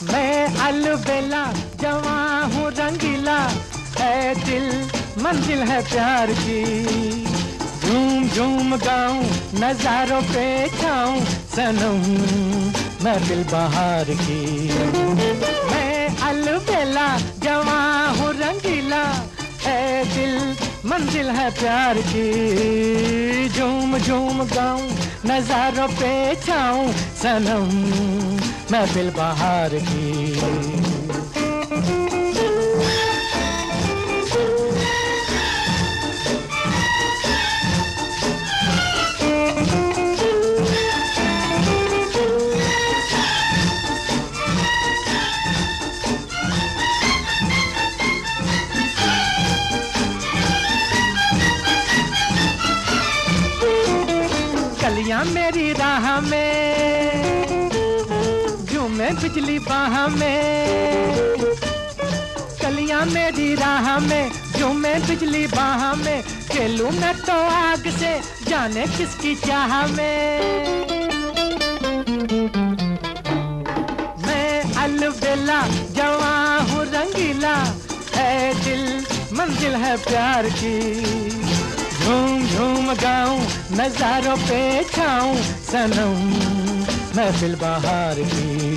मैं अलबेला जवां हूँ रंगीला, है दिल मंजिल है प्यार की। झूम झूम गाऊं नजारों पे छाऊं सनम महफिल बहार की। मैं अलबेला जवां हूँ रंगीला, है दिल मंजिल है प्यार की। झूम झूम गाऊं नजारों पे छाऊं सनम महफिल बहार की। कलियां मेरी राह में झूमे बिजली बाह में, कलियां मेरी राह में झूमे बिजली बाह में। खेलूं मैं तो आग से जाने किसकी चाह में। मैं अलबेला जवां हूँ रंगीला, है दिल मंजिल है प्यार की। झूम झूम गाऊं नजारों पे छाऊं सनम महफिल बहार की।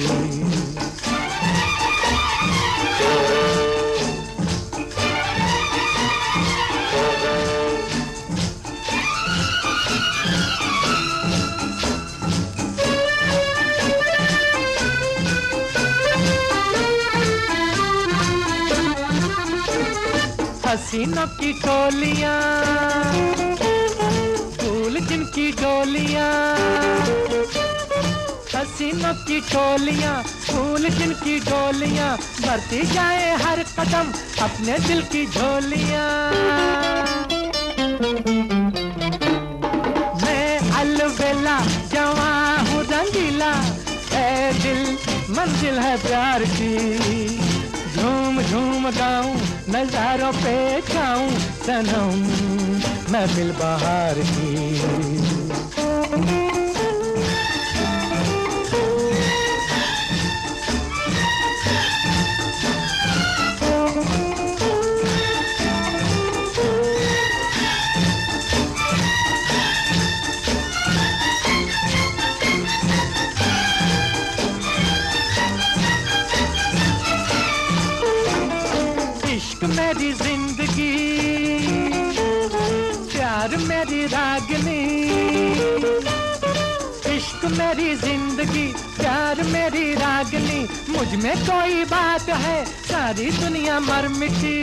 हसीनों की टोलियां फूल जिनकी डोलियां, हसीनों की टोलियां फूल जिनकी डोलियां। भरती जाए हर कदम अपने दिल की झोलियां। मैं अलबेला जवां हूँ रंगीला, है दिल मंजिल है प्यार की। झूम झूम गाऊं नजारों पे छाऊं सनम महफिल बहार की। मेरी जिंदगी प्यार मेरी रागनी, इश्क मेरी जिंदगी प्यार मेरी रागनी। मुझ में कोई बात है सारी दुनिया मर मिटी।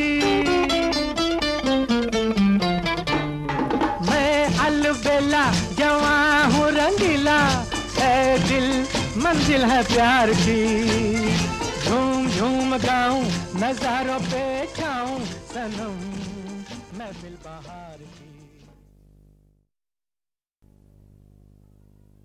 मैं अलबेला जवां हूँ रंगीला, है दिल मंजिल है प्यार की। झूम झूम गाऊं नजारों पे छाऊं सनम महफिल बहार की।